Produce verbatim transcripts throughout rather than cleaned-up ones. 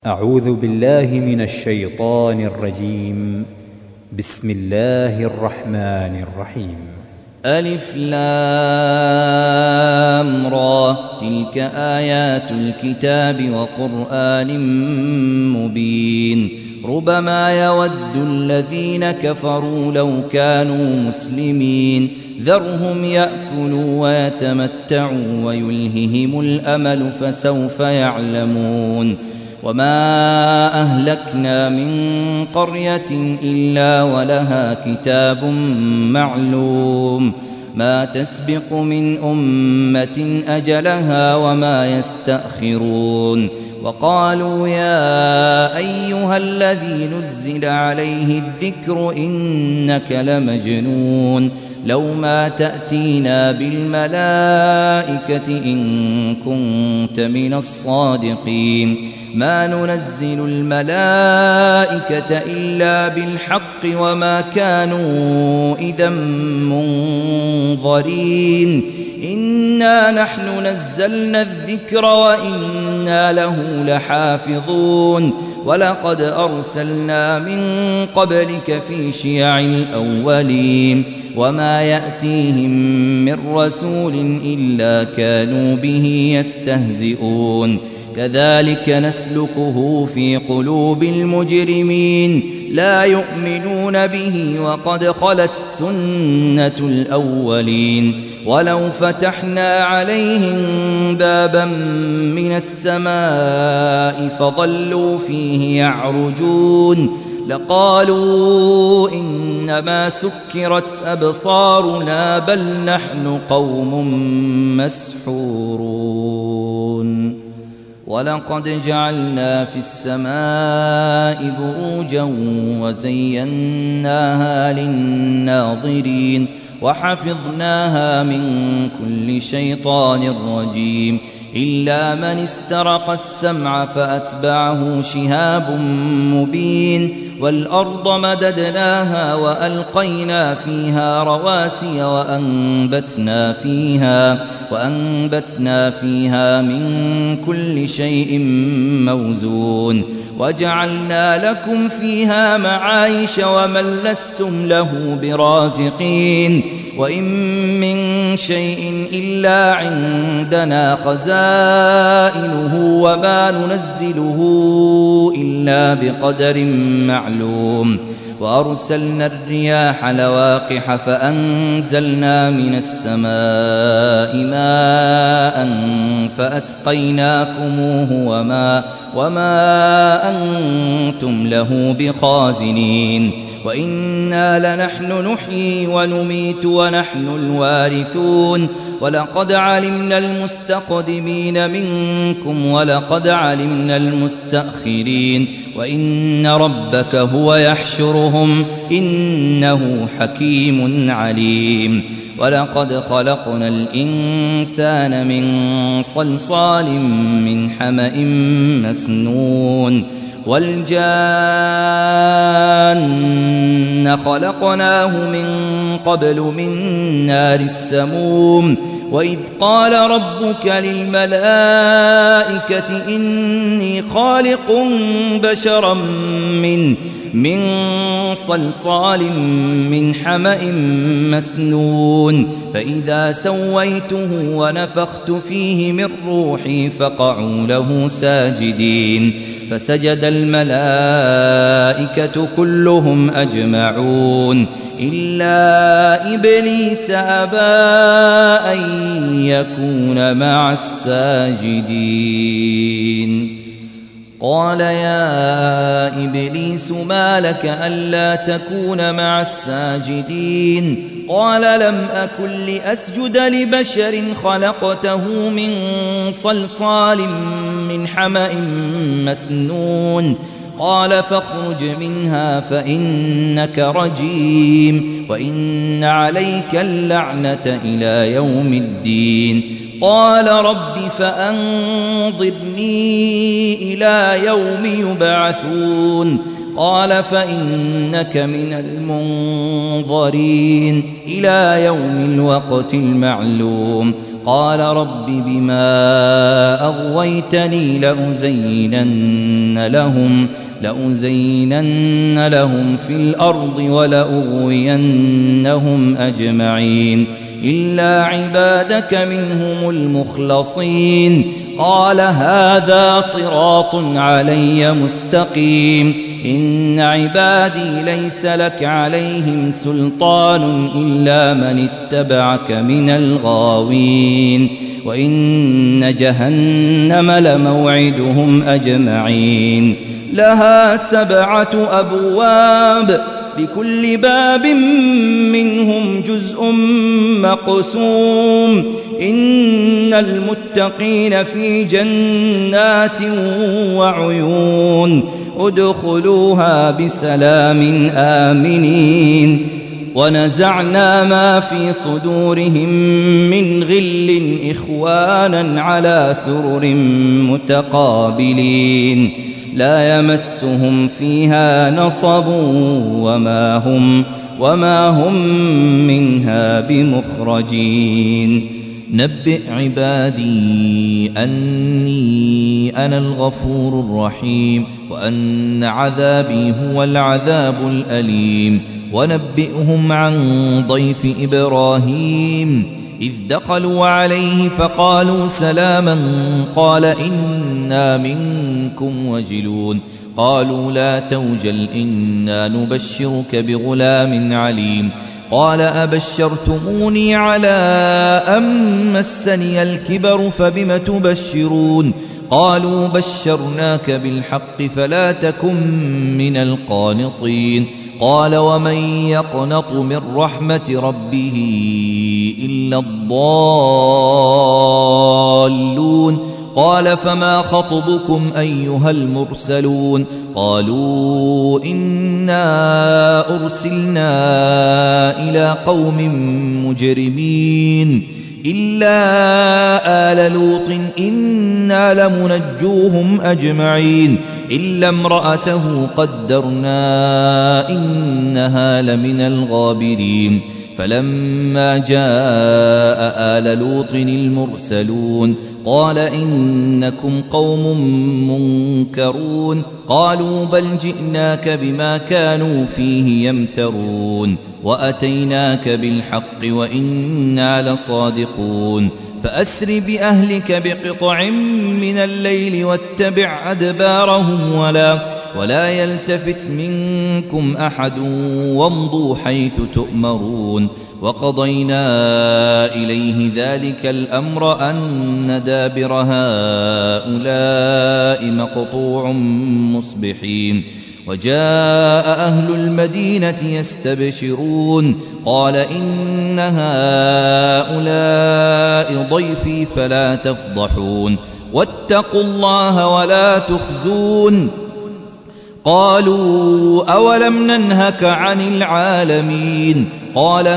أعوذ بالله من الشيطان الرجيم. بسم الله الرحمن الرحيم. ألف لام را، تلك آيات الكتاب وقرآن مبين. ربما يود الذين كفروا لو كانوا مسلمين، ذرهم يأكلوا ويتمتعوا ويلههم الأمل فسوف يعلمون. وما أهلكنا من قرية إلا ولها كتاب معلوم، ما تسبق من أمة أجلها وما يستأخرون. وقالوا يا أيها الذي نزل عليه الذكر إنك لمجنون، لو ما تأتينا بالملائكة إن كنت من الصادقين. ما ننزل الملائكة إلا بالحق وما كانوا إذا منظرين. إنا نحن نزلنا الذكر وإنا له لحافظون. ولقد أرسلنا من قبلك في شيع الأولين، وما يأتيهم من رسول إلا كانوا به يستهزئون. كذلك نسلكه في قلوب المجرمين، لا يؤمنون به وقد خلت سنة الأولين. ولو فتحنا عليهم بابا من السماء فظلوا فيه يعرجون لقالوا إنما سكرت أبصارنا بل نحن قوم مسحورون. ولقد جعلنا في السماء بروجا وزيناها للناظرين وحفظناها من كل شيطان رجيم، إلا من استرق السمع فأتبعه شهاب مبين. والأرض مددناها وألقينا فيها رواسي وأنبتنا فيها, وأنبتنا فيها من كل شيء موزون. وجعلنا لكم فيها معايش ومن لستم له برازقين. وإن من شيء إلا عندنا خزائنه وما ننزله إلا بقدر معلوم. وأرسلنا الرياح لواقح فأنزلنا من السماء ماء فأسقيناكموه وما, وما أنتم له بخازنين. وإنا لنحن نحيي ونميت ونحن الوارثون. ولقد علمنا المستقدمين منكم ولقد علمنا المستأخرين. وإن ربك هو يحشرهم إنه حكيم عليم. ولقد خلقنا الإنسان من صلصال من حمأ مسنون. والجان خلقناه من قبل من نار السموم. وإذ قال ربك للملائكة إني خالق بشرا من من صلصال من حمأ مسنون. فإذا سويته ونفخت فيه من روحي فقعوا له ساجدين. فسجد الملائكة كلهم أجمعون إلا إبليس أبى أن يكون مع الساجدين. قال يا إبليس ما لك ألا تكون مع الساجدين؟ قال لم أكن لأسجد لبشر خلقته من صلصال من حمأ مسنون. قال فاخرج منها فإنك رجيم وإن عليك اللعنة إلى يوم الدين. قال رب فأنظرني إلى يوم يبعثون. قال فإنك من المنظرين إلى يوم الوقت المعلوم. قال رب بما أغويتني لأزينن لهم لأزينن لهم في الأرض ولأغوينهم أجمعين إلا عبادك منهم المخلصين قال هذا صراط علي مستقيم إن عبادي ليس لك عليهم سلطان إلا من اتبعك من الغاوين وإن جهنم لموعدهم أجمعين لها سبعة أبواب لكل باب منهم جزء مقسوم إن المتقين في جنات وعيون ادخلوها بسلام آمنين ونزعنا ما في صدورهم من غل إخوانا على سرر متقابلين لا يمسهم فيها نصب وما هم وما هم منها بمخرجين نبئ عبادي أني أنا الغفور الرحيم وأن عذابي هو العذاب الأليم ونبئهم عن ضيف إبراهيم إذ دخلوا عليه فقالوا سلاما قال إنا منكم وجلون قالوا لا توجل إنا نبشرك بغلام عليم قال أبشرتموني على أن مسني الكبر فبم تبشرون قالوا بشرناك بالحق فلا تكن من القانطين قال ومن يقنط من رحمة ربه إلا الضالون قال فما خطبكم أيها المرسلون قالوا إنا أرسلنا إلى قوم مجرمين إلا آل لوط إنا لمنجوهم أجمعين إلا امرأته قدرنا إنها لمن الغابرين فلما جاء آل لوط المرسلون قال إنكم قوم منكرون قالوا بل جئناك بما كانوا فيه يمترون وأتيناك بالحق وإنا لصادقون فأسر بأهلك بقطع من الليل واتبع أدبارهم ولا ولا يلتفت منكم أحد وامضوا حيث تؤمرون وقضينا إليه ذلك الأمر أن دابر هؤلاء مقطوع مصبحين وجاء أهل المدينة يستبشرون قال إن هؤلاء ضيفي فلا تفضحون واتقوا الله ولا تخزون قالوا أولم ننهك عن العالمين قال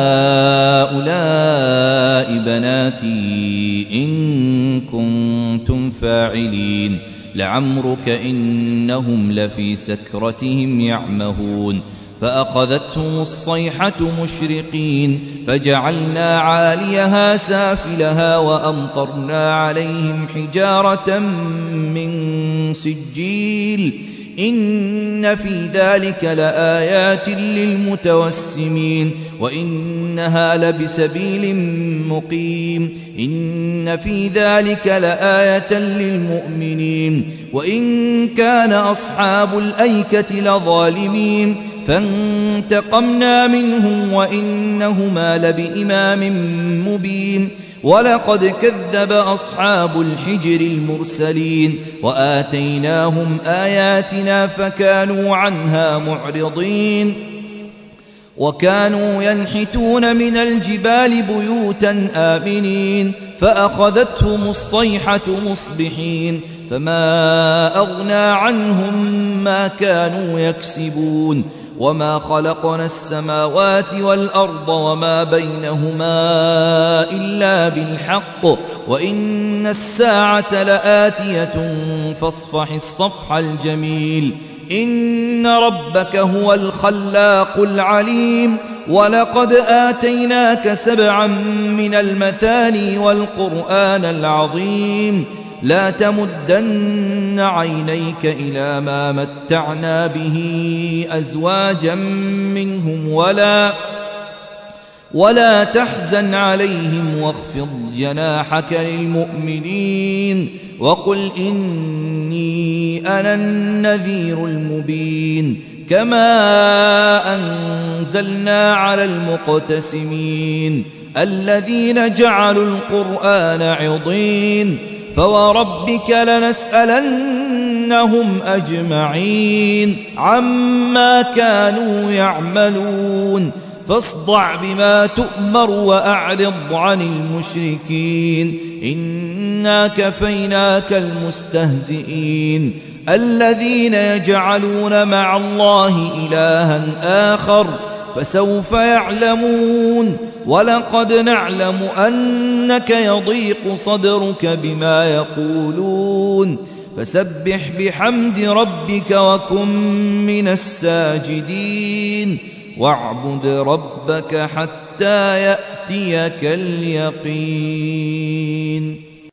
هؤلاء بناتي إن كنتم فاعلين لعمرك إنهم لفي سكرتهم يعمهون فأخذتهم الصيحة مشرقين فجعلنا عاليها سافلها وأمطرنا عليهم حجارة من سجيل إن في ذلك لآيات للمتوسمين وإنها لبسبيل مقيم إن في ذلك لآية للمؤمنين وإن كان أصحاب الأيكة لظالمين فانتقمنا منهم وإنهما لبإمام مبين ولقد كذب أصحاب الحجر المرسلين وآتيناهم آياتنا فكانوا عنها معرضين وكانوا ينحتون من الجبال بيوتا آمنين فأخذتهم الصيحة مصبحين فما أغنى عنهم ما كانوا يكسبون وما خلقنا السماوات والأرض وما بينهما إلا بالحق وإن الساعة لآتية فاصفح الصفح الجميل إن ربك هو الخلاق العليم ولقد آتيناك سبعا من المثاني والقرآن العظيم لا تمدن عينيك إلى ما متعنا به أزواجا منهم ولا ولا تحزن عليهم واخفض جناحك للمؤمنين وقل إني أنا النذير المبين كما أنزلنا على المقتسمين الذين جعلوا القرآن عضين فوربك لنسألنهم أجمعين عما كانوا يعملون فاصدع بما تؤمر وأعرض عن المشركين إنا كفيناك المستهزئين الذين يجعلون مع الله إلها آخر فسوف يعلمون ولقد نعلم أنك يضيق صدرك بما يقولون فسبح بحمد ربك وكن من الساجدين واعبد ربك حتى يأتيك اليقين.